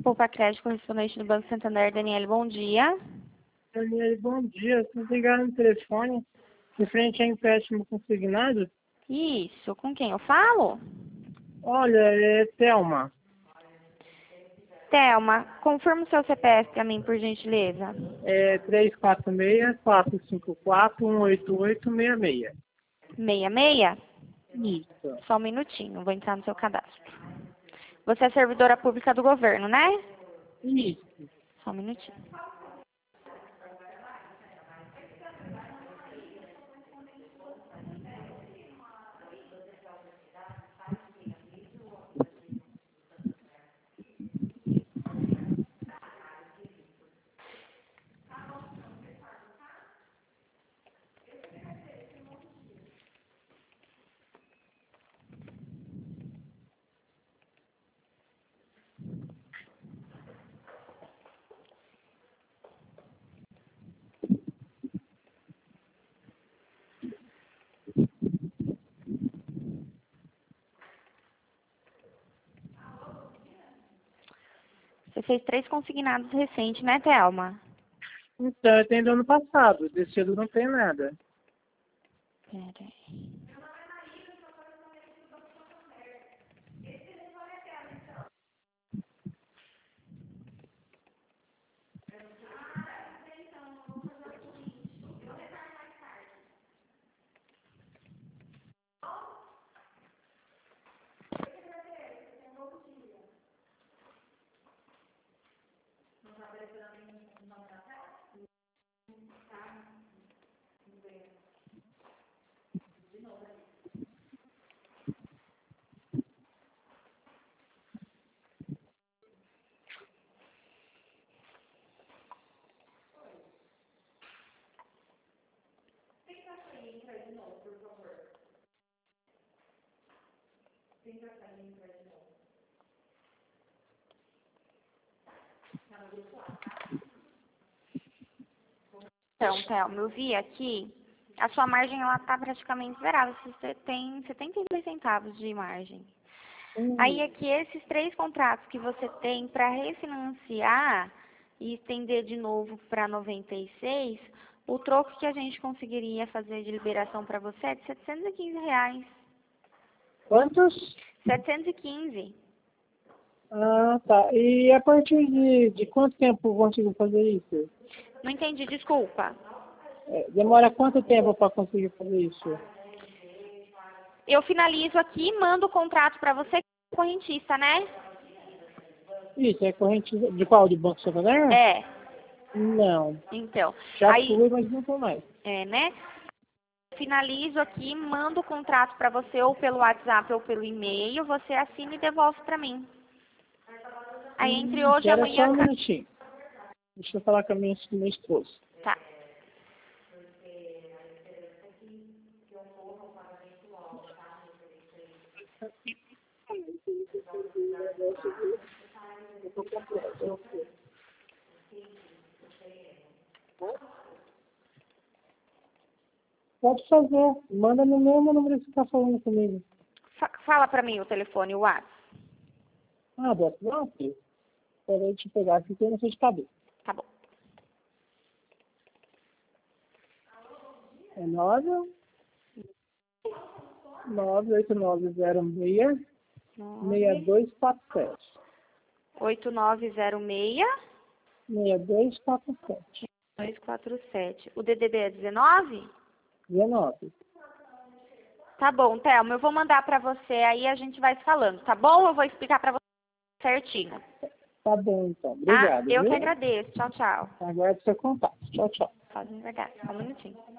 Poupa Crédito, correspondente do Banco Santander, Daniele, bom dia. Daniele, bom dia. Vocês ligaram no telefone referente a empréstimo consignado? Isso, com quem eu falo? Olha, é Thelma. Thelma, confirma o seu CPF para mim, por gentileza. É 346-454-18866. 66? Isso. Só um minutinho, vou entrar no seu cadastro. Você é servidora pública do governo, né? Isso. Só um minutinho. Você fez 3 consignados recentes, né, Thelma? Então, eu tenho do ano passado. Desse ano não tem nada. Pera aí. Então, Thelma, eu vi aqui, a sua margem ela tá praticamente zerada. Você tem 72 centavos de margem. Aí aqui, esses 3 contratos que você tem para refinanciar e estender de novo para 96, o troco que a gente conseguiria fazer de liberação para você é de R$ 715. Quantos? 715. Ah, tá. E a partir de quanto tempo eu consigo fazer isso? Não entendi, desculpa. Demora quanto tempo para conseguir fazer isso? Eu finalizo aqui e mando o contrato para você, correntista, né? Isso, é corrente de qual? De Banco Santander? É. Não. Então, Já aí, fui, mas não tô mais. né? Finalizo aqui, mando o contrato para você ou pelo WhatsApp ou pelo e-mail, você assina e devolve para mim. Aí entre hoje e Espera amanhã... só um minutinho. Deixa eu falar com a minha esposa. Tá. Pode fazer. Manda no mesmo número que você está falando comigo. Fala para mim o telefone, o WhatsApp. Ah, Beto, não, aqui. Peraí, deixa eu pegar aqui que eu não sei de cabeça. Tá bom. É 98906-6247. 8906 6247. 247. O DDD é 19? 19. Tá bom, Thelma, eu vou mandar para você, aí a gente vai se falando, tá bom? Eu vou explicar para você certinho. Tá bom, então. Tá? Obrigado, Eu viu? que agradeço. Tchau, tchau. Aguardo seu contato. Tchau, tchau. Pode me verdade. Só um minutinho.